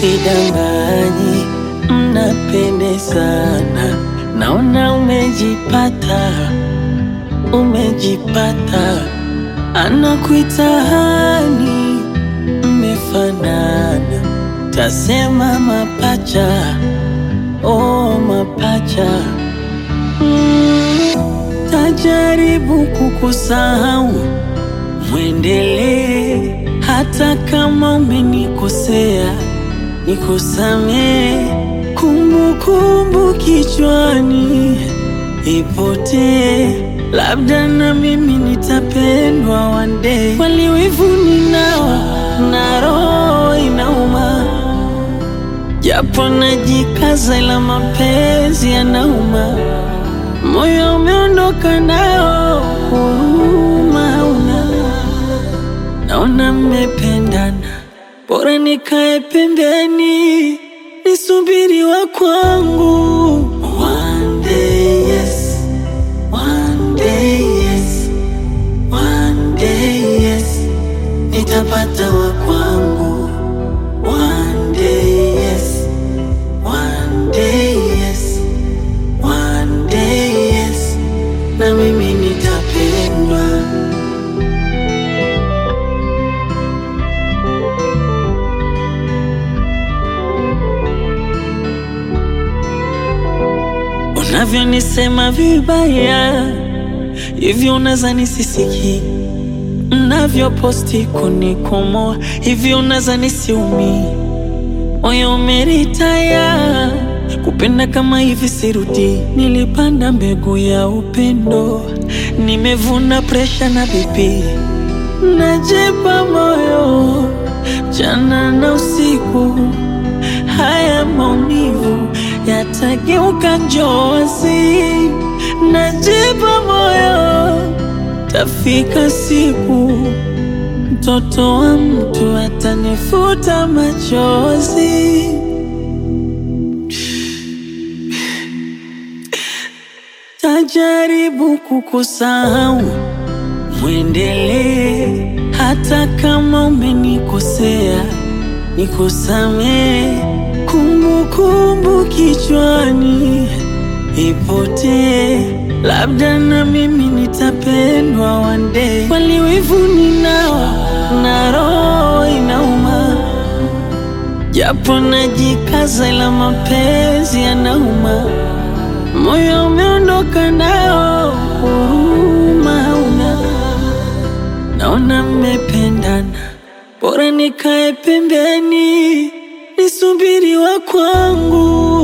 sidanganyi, mnapendezana. Naona umejipata, anakuita hani, mmefanana. Tasema mapacha, oh mapacha. Tajaribu kukusahau, mwendelee. Hata kama umenikosea, nikusamee. Kumbukumbu kichwani ipotee, labda na mimi nitapendwa one day. Kweli wivu ninao na roho inauma, japo najikaza ila mapenzi yanauma. Moyo umeondoka nao, huruma hauna. Naona mmependana, bora nikae pembeni, nisubiri wa kwangu. One day yes, one day yes, one day yes, nitapata wa kwangu. One day yes, one day yes, one day yes, na mimi nitapendwa. Unavyonisema vibaya hivyo unazani sisiki, unavyoposti kunikomoa hivyo unazani siumi. Moyo umeritaya, kupenda kama hivi sirudi. Nilipanda mbegu ya upendo, nimevuna presha na bibi. Najipa moyo jana na usiku, haya maumivu yatageuka njozi. Najipa moyo, tafika siku mtoto wa mtu atanifuta machozi. Tajaribu kukusahau, mwendelee. Hata kama umenikosea, nikusamee. Kumbukumbu kichwani ipotee, labda na mimi nitapendwa one day. Kweli wivu ninao na roho inauma, japo najikaza ila mapenzi yanauma. Moyo umeondoka nao, huruma hauna. Naona mmependana, bora nikae pembeni, nisubiri wa kwangu.